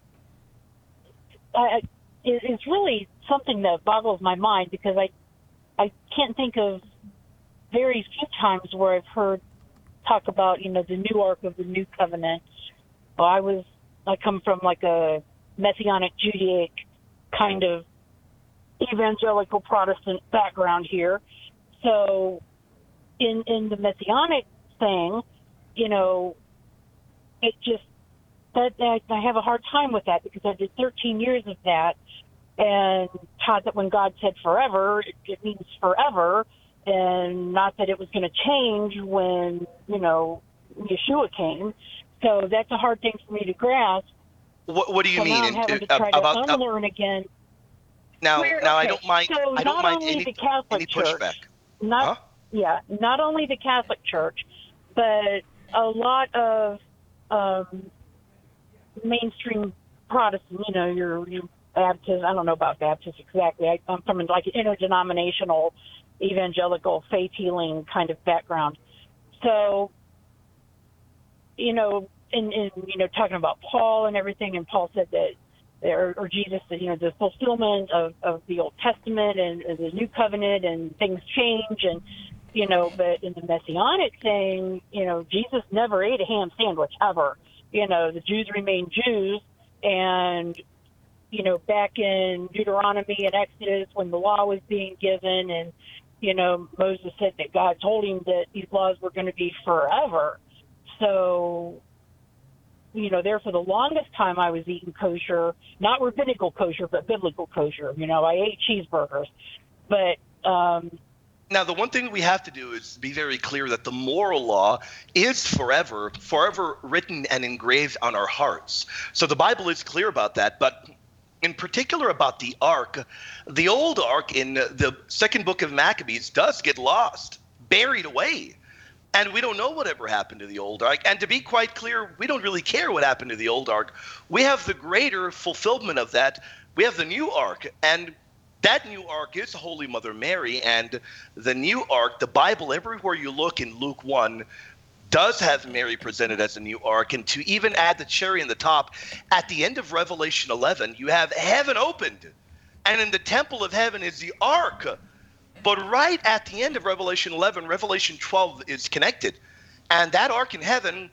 uh, is, is really something that boggles my mind, because I, I can't think of very few times where I've heard talk about, you know, the new ark of the new covenant. Well, I was, I come from like a Messianic Judaic kind of evangelical Protestant background here. So in in the Messianic thing, you know, it just, that, that I have a hard time with that, because I did thirteen years of that and taught that when God said forever, it, it means forever, and not that it was going to change when, you know, Yeshua came. So that's a hard thing for me to grasp. What, what do you so mean? Now I'm having to try about, to unlearn again. Now, Where, now okay, I don't mind. So I don't not mind only any, the Catholic any pushback. Church, not huh? yeah, not only the Catholic Church, but a lot of um, mainstream Protestant. You know, your your Baptist. I don't know about Baptist exactly. I, I'm from like an interdenominational, evangelical, faith healing kind of background. So, you know. And, and, you know, talking about Paul and everything, and Paul said that, or, or Jesus said, you know, the fulfillment of, of the Old Testament and, and the New Covenant, and things change, and, you know, but in the Messianic thing, you know, Jesus never ate a ham sandwich, ever. You know, the Jews remain Jews, and, you know, back in Deuteronomy and Exodus, when the law was being given, and, you know, Moses said that God told him that these laws were going to be forever. So, you know, there for the longest time I was eating kosher, not rabbinical kosher, but biblical kosher. You know, I ate cheeseburgers. But um, now the one thing we have to do is be very clear that the moral law is forever, forever written and engraved on our hearts. So the Bible is clear about that. But in particular about the ark, the old ark in the second book of Maccabees does get lost, buried away. And we don't know whatever happened to the old ark. And to be quite clear, we don't really care what happened to the old ark. We have the greater fulfillment of that. We have the new ark. And that new ark is Holy Mother Mary. And the new ark, the Bible, everywhere you look in Luke one, does have Mary presented as a new ark. And to even add the cherry on the top, at the end of Revelation eleven, you have heaven opened. And in the temple of heaven is the ark. But right at the end of Revelation eleven, Revelation twelve is connected. And that ark in heaven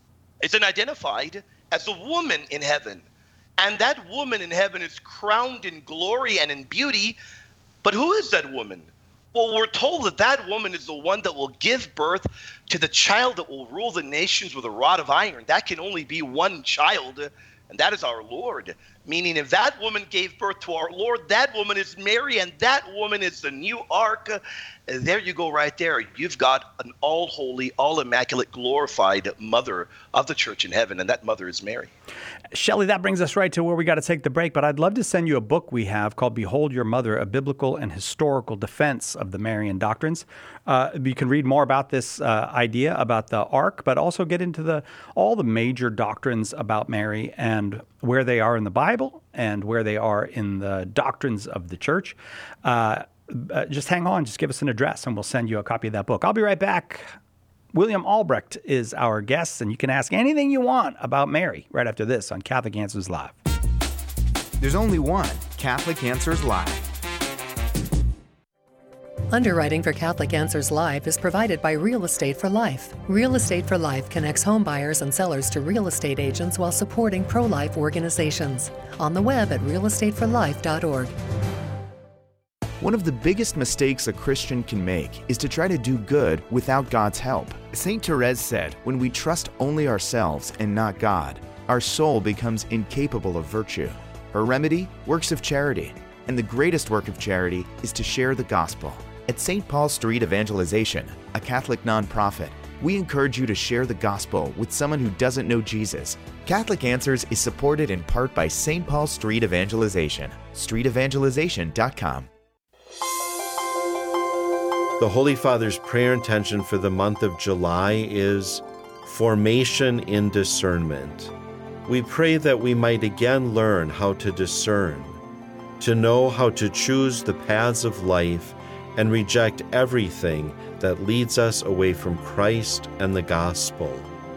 is identified as a woman in heaven. And that woman in heaven is crowned in glory and in beauty. But who is that woman? Well, we're told that that woman is the one that will give birth to the child that will rule the nations with a rod of iron. That can only be one child, and that is our Lord. Meaning, if that woman gave birth to our Lord, that woman is Mary, and that woman is the new ark. There you go right there. You've got an all-holy, all-immaculate, glorified mother of the church in heaven, and that mother is Mary. Shelley, that brings us right to where we got to take the break, but I'd love to send you a book we have called Behold Your Mother, A Biblical and Historical Defense of the Marian Doctrines. Uh, you can read more about this uh, idea about the ark, but also get into the all the major doctrines about Mary and where they are in the Bible and where they are in the doctrines of the church. Uh, uh, just hang on, just give us an address, and we'll send you a copy of that book. I'll be right back. William Albrecht is our guest, and you can ask anything you want about Mary right after this on Catholic Answers Live. There's only one Catholic Answers Live. Underwriting for Catholic Answers Live is provided by Real Estate for Life. Real Estate for Life connects home buyers and sellers to real estate agents while supporting pro-life organizations. On the web at real estate for life dot org. One of the biggest mistakes a Christian can make is to try to do good without God's help. Saint Therese said, when we trust only ourselves and not God, our soul becomes incapable of virtue. Her remedy? Works of charity. And the greatest work of charity is to share the gospel. At Saint Paul Street Evangelization, a Catholic nonprofit, we encourage you to share the gospel with someone who doesn't know Jesus. Catholic Answers is supported in part by Saint Paul Street Evangelization, street evangelization dot com. The Holy Father's prayer intention for the month of July is formation in discernment. We pray that we might again learn how to discern, to know how to choose the paths of life and reject everything that leads us away from Christ and the gospel.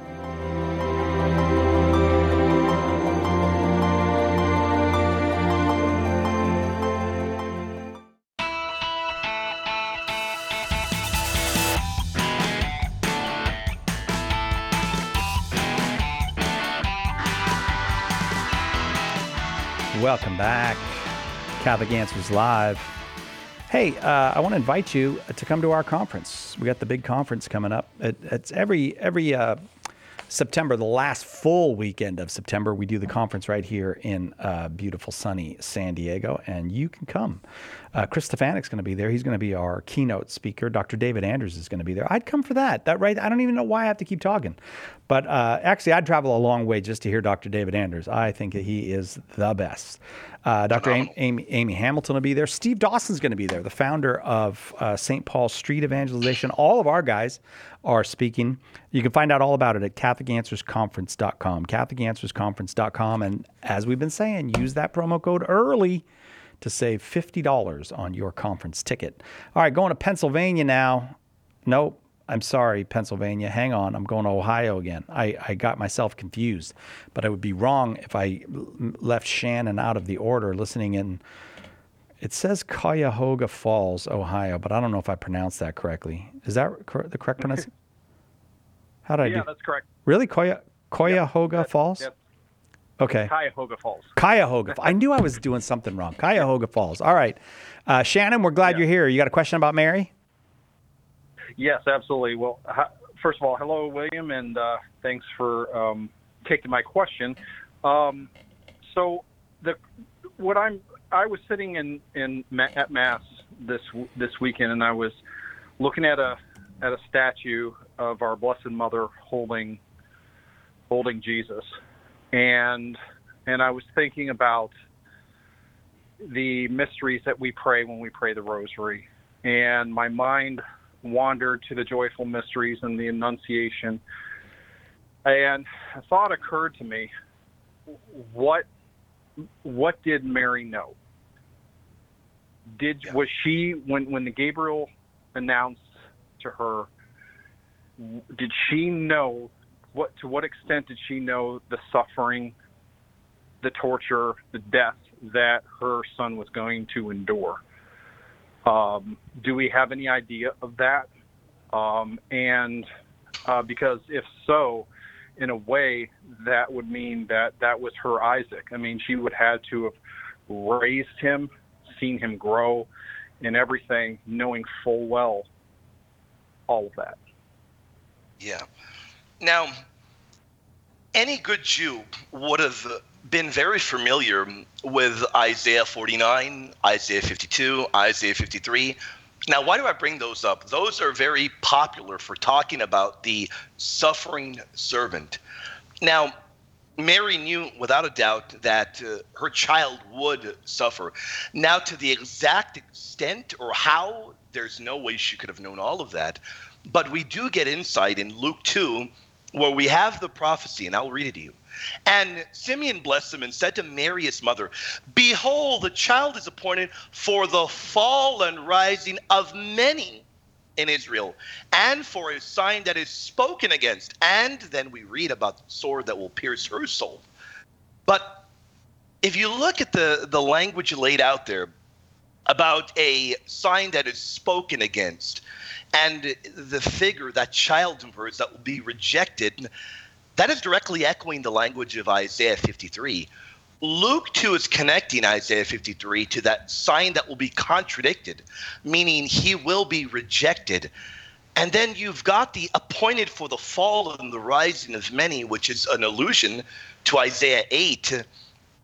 Welcome back. Catholic Answers Live. Hey, uh, I want to invite you to come to our conference. We got the big conference coming up. It, it's every every uh, September, the last full weekend of September. We do the conference right here in uh, beautiful, sunny San Diego, and you can come. Uh, Chris Stefanik's going to be there. He's going to be our keynote speaker. Doctor David Andrews is going to be there. I'd come for that. That right? I don't even know why I have to keep talking, but uh, actually, I'd travel a long way just to hear Doctor David Andrews. I think that he is the best. Uh, Doctor Amy, Amy, Amy Hamilton will be there. Steve Dawson's going to be there, the founder of uh, Saint Paul Street Evangelization. All of our guys are speaking. You can find out all about it at Catholic Answers Conference dot com, Catholic Answers Conference dot com. And as we've been saying, use that promo code EARLY to save fifty dollars on your conference ticket. All right, going to Pennsylvania now. Nope. I'm sorry, Pennsylvania. Hang on. I'm going to Ohio again. I, I got myself confused, but I would be wrong if I left Shannon out of the order listening in. It says Cuyahoga Falls, Ohio, but I don't know if I pronounced that correctly. Is that cor- the correct pronunciation? How did I yeah, do? Yeah, that's correct. Really? Cuya- Cuyahoga yep, Falls? Yep. Okay. Cuyahoga Falls. Cuyahoga. I knew I was doing something wrong. Cuyahoga Falls. All right. Uh, Shannon, we're glad yeah. you're here. You got a question about Mary? Yes, absolutely. Well, hi, first of all, hello, William, and uh, thanks for um, taking my question. Um, so, the what I'm I was sitting in, in at Mass this this weekend, and I was looking at a at a statue of our Blessed Mother holding holding Jesus, and and I was thinking about the mysteries that we pray when we pray the Rosary, and my mind wandered to the joyful mysteries and the Annunciation, and a thought occurred to me: what what did Mary know? Did yeah. was she when when the Gabriel announced to her? Did she know what? To what extent did she know the suffering, the torture, the death that her son was going to endure? Um, do we have any idea of that? Um, and uh, because if so, in a way, that would mean that that was her Isaac. I mean, she would have to have raised him, seen him grow and everything, knowing full well all of that. Yeah. Now, any good Jew would have been very familiar with Isaiah forty-nine, Isaiah fifty-two, Isaiah fifty-three. Now, why do I bring those up? Those are very popular for talking about the suffering servant. Now, Mary knew without a doubt that uh, her child would suffer. Now, to the exact extent or how, there's no way she could have known all of that. But we do get insight in Luke two, where we have the prophecy, and I'll read it to you. And Simeon blessed him and said to Mary his mother, "Behold, the child is appointed for the fall and rising of many in Israel, and for a sign that is spoken against." And then we read about the sword that will pierce her soul. But if you look at the, the language laid out there about a sign that is spoken against, and the figure, that child of hers that will be rejected, that is directly echoing the language of Isaiah fifty-three. Luke two is connecting Isaiah fifty-three to that sign that will be contradicted, meaning he will be rejected. And then you've got the appointed for the fall and the rising of many, which is an allusion to Isaiah eight.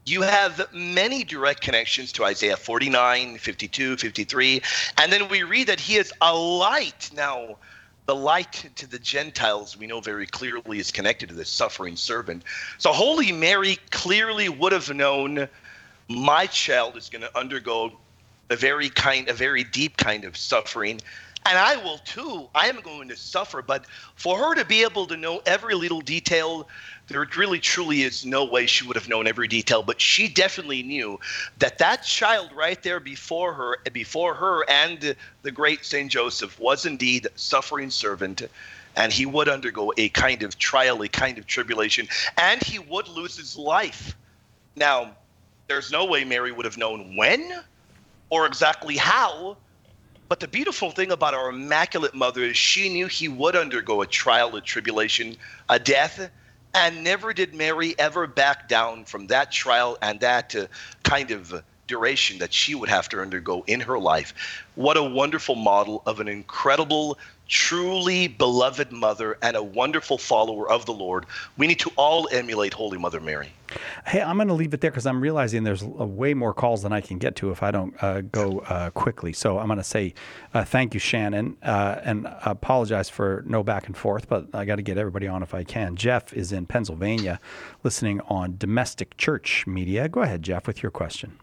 you have many direct connections to Isaiah forty-nine, fifty-two, fifty-three. And then we read that he is a light. Now, the light to the Gentiles, we know very clearly, is connected to the suffering servant. So Holy Mary clearly would have known my child is going to undergo a very kind, a very deep kind of suffering. And I will too. I am going to suffer. But for her to be able to know every little detail, there really truly is no way she would have known every detail. But she definitely knew that that child right there before her, before her and the great Saint Joseph was indeed suffering servant. And he would undergo a kind of trial, a kind of tribulation, and he would lose his life. Now, there's no way Mary would have known when or exactly how. But the beautiful thing about our Immaculate Mother is she knew he would undergo a trial, a tribulation, a death, and never did Mary ever back down from that trial and that uh, kind of uh, duration that she would have to undergo in her life. What a wonderful model of an incredible, truly beloved mother and a wonderful follower of the Lord. We need to all emulate Holy Mother Mary. Hey, I'm going to leave it there because I'm realizing there's a way more calls than I can get to if I don't uh, go uh, quickly. So I'm going to say uh, thank you, Shannon, uh, and apologize for no back and forth, but I got to get everybody on if I can. Jeff is in Pennsylvania listening on Domestic Church Media. Go ahead, Jeff, with your question.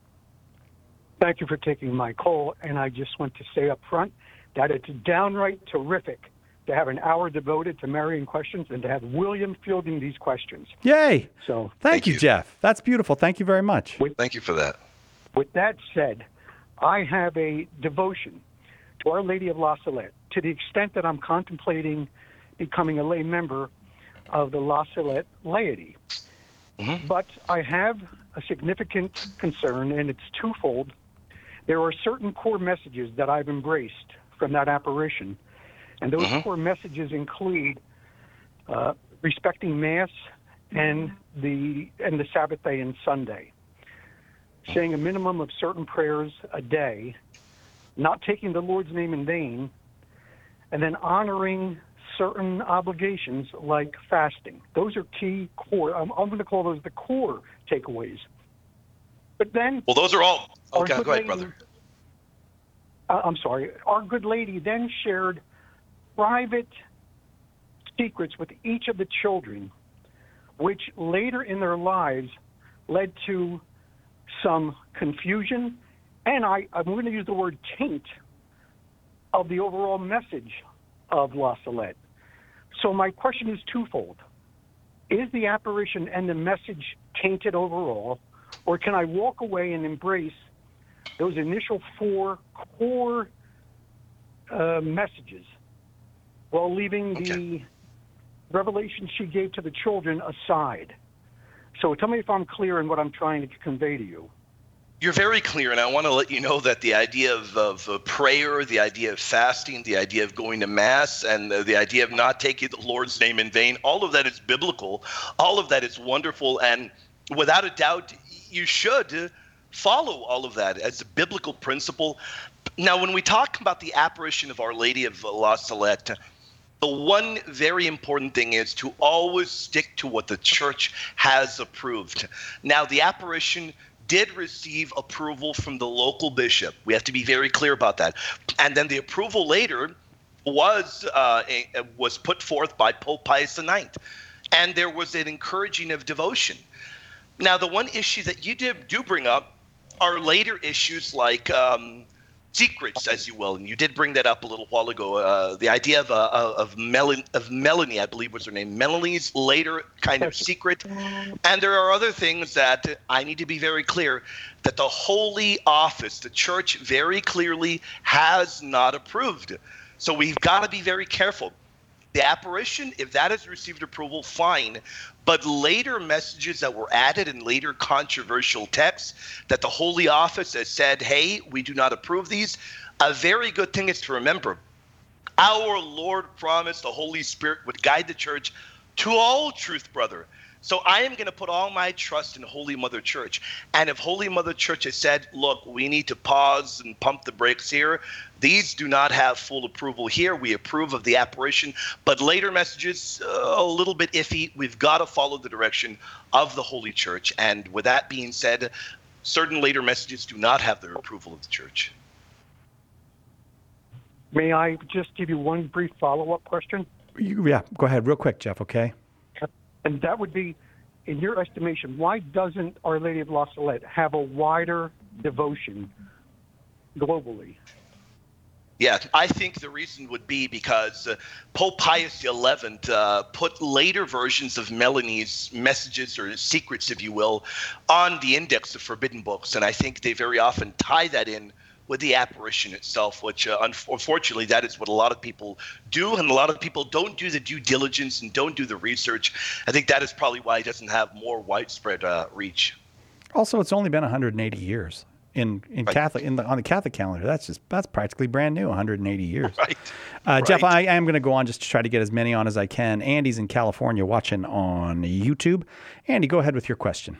Thank you for taking my call, and I just want to say up front that it's downright terrific to have an hour devoted to Marian questions and to have William fielding these questions. Yay! So thank, thank you, you, Jeff. That's beautiful. Thank you very much. With, thank you for that. With that said, I have a devotion to Our Lady of La Salette to the extent that I'm contemplating becoming a lay member of the La Salette laity. Mm-hmm. But I have a significant concern, and it's twofold. There are certain core messages that I've embraced from that apparition, and those mm-hmm. core messages include uh, respecting Mass and the and the Sabbath day and Sunday, saying a minimum of certain prayers a day, not taking the Lord's name in vain, and then honoring certain obligations like fasting. Those are key core. I'm, I'm going to call those the core takeaways. But then, well, those are all. Okay, go ahead, lady, brother. Uh, I'm sorry. Our good lady then shared private secrets with each of the children, which later in their lives led to some confusion, and I, I'm going to use the word taint of the overall message of La Salette. So my question is twofold. Is the apparition and the message tainted overall, or can I walk away and embrace those initial four core uh, messages while leaving okay. the revelation she gave to the children aside? So tell me if I'm clear in what I'm trying to convey to you. You're very clear, and I want to let you know that the idea of, of uh, prayer, the idea of fasting, the idea of going to Mass, and uh, the idea of not taking the Lord's name in vain, all of that is biblical. All of that is wonderful, and without a doubt, you should follow all of that as a biblical principle. Now, when we talk about the apparition of Our Lady of La Salette, the one very important thing is to always stick to what the Church has approved. Now, the apparition did receive approval from the local bishop. We have to be very clear about that. And then the approval later was uh, was put forth by Pope Pius the Ninth. And there was an encouraging of devotion. Now, the one issue that you did, do bring up are later issues like um, secrets, as you will, and you did bring that up a little while ago. Uh, the idea of uh, of, Mel- of Melanie, I believe was her name, Melanie's later kind of secret. And there are other things that I need to be very clear that the Holy Office, the Church, very clearly has not approved. So we've got to be very careful. The apparition, if that has received approval, fine. But later messages that were added in later controversial texts that the Holy Office has said, hey, we do not approve these, a very good thing is to remember, our Lord promised the Holy Spirit would guide the Church to all truth, brother. So I am going to put all my trust in Holy Mother Church. And if Holy Mother Church has said, look, we need to pause and pump the brakes here, these do not have full approval here. We approve of the apparition, but later messages, uh, a little bit iffy. We've got to follow the direction of the Holy Church. And with that being said, certain later messages do not have the approval of the Church. May I just give you one brief follow-up question? You, yeah, go ahead real quick, Jeff, okay? And that would be, in your estimation, why doesn't Our Lady of La Salette have a wider devotion globally? Yeah, I think the reason would be because uh, Pope Pius the eleventh uh, put later versions of Melanie's messages, or secrets, if you will, on the index of forbidden books. And I think they very often tie that in with the apparition itself, which uh, unfortunately that is what a lot of people do, and a lot of people don't do the due diligence and don't do the research. I think that is probably why it doesn't have more widespread uh, reach. Also, it's only been one hundred eighty years in in Right. Catholic in the on the Catholic calendar. That's just that's practically brand new, one hundred eighty years. Right. Uh, Jeff, Right. I, I am going to go on just to try to get as many on as I can. Andy's in California watching on YouTube. Andy, go ahead with your question.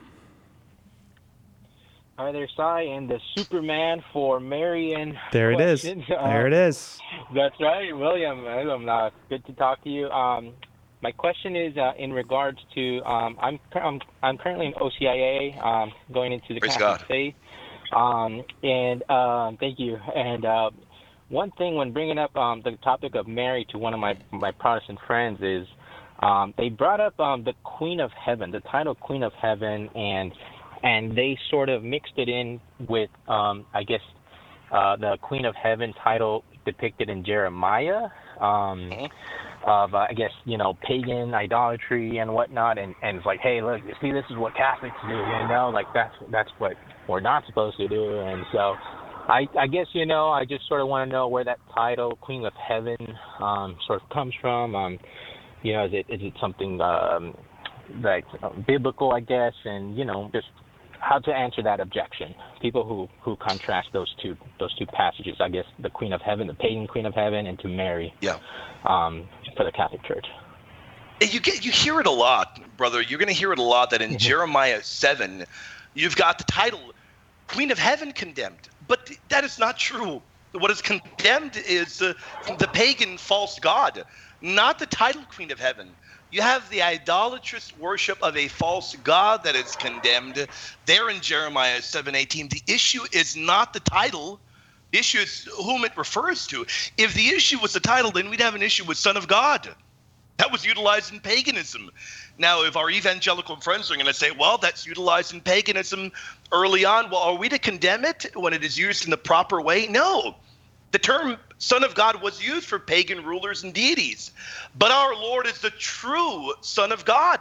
Hi there, Cy, and the Superman for Marion. There it is. questions. There it Um, is. That's right, William. William, uh, good to talk to you. Um, my question is uh, in regards to um, I'm, I'm I'm currently in O C I A, um, going into the Praise Catholic God. faith, um, and um, thank you. And uh, one thing when bringing up um, the topic of Mary to one of my my Protestant friends is um, they brought up um, the Queen of Heaven, the title Queen of Heaven, and and they sort of mixed it in with, um, I guess, uh, the Queen of Heaven title depicted in Jeremiah, um, of, uh, I guess, you know, pagan idolatry and whatnot. And, and it's like, hey, look, see, this is what Catholics do, you know, like that's that's what we're not supposed to do. And so I, I guess, you know, I just sort of want to know where that title, Queen of Heaven, um, sort of comes from. Um, you know, is it is it something um, like uh, biblical, I guess, and, you know, just how to answer that objection. People who, who contrast those two those two passages, I guess, the Queen of Heaven, the pagan Queen of Heaven, and to Mary, Yeah. um, for the Catholic Church. You get you hear it a lot, brother. You're going to hear it a lot that in Jeremiah seven, you've got the title Queen of Heaven condemned. But that is not true. What is condemned is uh, the pagan false god, not the title Queen of Heaven. You have the idolatrous worship of a false god that is condemned there in Jeremiah seven eighteen. The issue is not the title. The issue is whom it refers to. If the issue was the title, then we'd have an issue with Son of God. That was utilized in paganism. Now, if our evangelical friends are going to say, well, that's utilized in paganism early on, well, are we to condemn it when it is used in the proper way? No. The term Son of God was used for pagan rulers and deities. But our Lord is the true Son of God.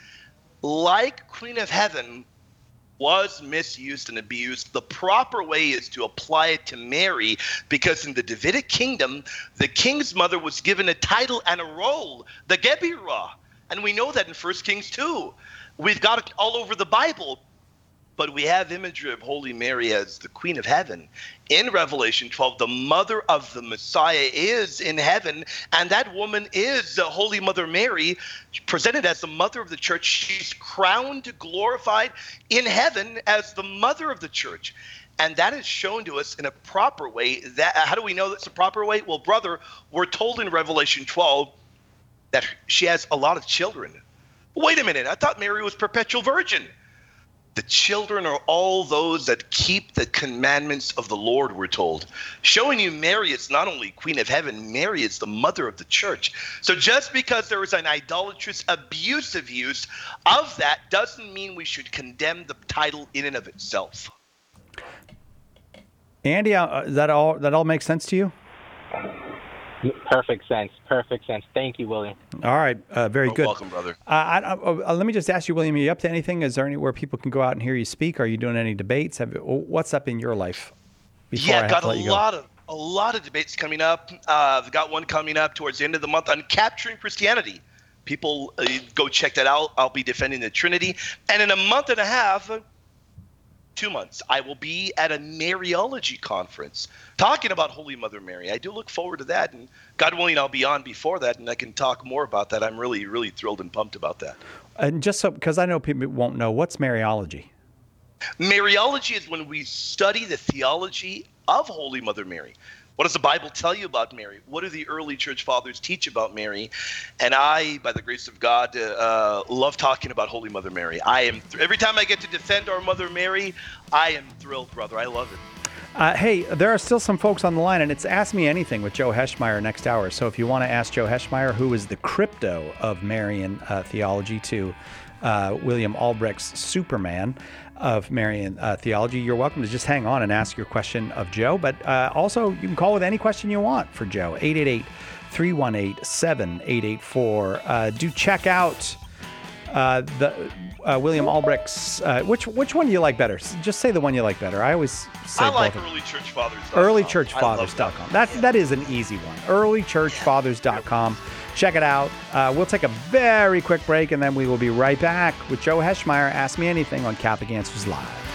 Like Queen of Heaven was misused and abused, the proper way is to apply it to Mary, because in the Davidic kingdom, the king's mother was given a title and a role, the Gebirah. And we know that in First Kings two. We've got it all over the Bible. But we have imagery of Holy Mary as the Queen of Heaven. In Revelation twelve, the mother of the Messiah is in heaven, and that woman is the Holy Mother Mary, presented as the mother of the church. She's crowned, glorified in heaven as the mother of the church. And that is shown to us in a proper way. That, how do we know that's a proper way? Well, brother, we're told in Revelation twelve that she has a lot of children. Wait a minute, I thought Mary was perpetual virgin. The children are all those that keep the commandments of the Lord, we're told. Showing you Mary is not only Queen of Heaven, Mary is the mother of the church. So just because there is an idolatrous, abusive use of that doesn't mean we should condemn the title in and of itself. Andy, uh, that all that all makes sense to you? Perfect sense. Perfect sense. Thank you, William. All right, uh, very You're good. welcome, brother. Uh, I, I, uh, let me just ask you, William, are you up to anything? Is there anywhere people can go out and hear you speak? Are you doing any debates? Have, what's up in your life? Before I Yeah, have got to a let you go? lot of a lot of debates coming up. Uh, I've got one coming up towards the end of the month on capturing Christianity. People, uh, go check that out. I'll be defending the Trinity. And in a month and a half, two months, I will be at a Mariology conference talking about Holy Mother Mary. I do look forward to that, and God willing, I'll be on before that, and I can talk more about that. I'm really, really thrilled and pumped about that. And just so, because I know people won't know, what's Mariology? Mariology is when we study the theology of Holy Mother Mary. What does the Bible tell you about Mary? What do the early church fathers teach about Mary? And I, by the grace of God, uh, love talking about Holy Mother Mary. I am th- every time I get to defend our Mother Mary, I am thrilled, brother. I love it. Uh, hey, there are still some folks on the line, and it's Ask Me Anything with Joe Heschmeyer next hour. So if you want to ask Joe Heschmeyer, who is the crypto of Marian uh, theology, to uh, William Albrecht's Superman of Marian uh, theology, you're welcome to just hang on and ask your question of Joe. But uh, also, you can call with any question you want for Joe, eight eight eight, three one eight, seven eight eight four. Uh, do check out uh, the uh, William Albrecht's, uh, which which one do you like better? Just say the one you like better. I always say I like both. early church fathers. early church fathers dot com. That, that is an easy one. early church fathers dot com. Check it out. Uh, we'll take a very quick break, and then we will be right back with Joe Heschmeyer. Ask Me Anything on Catholic Answers Live.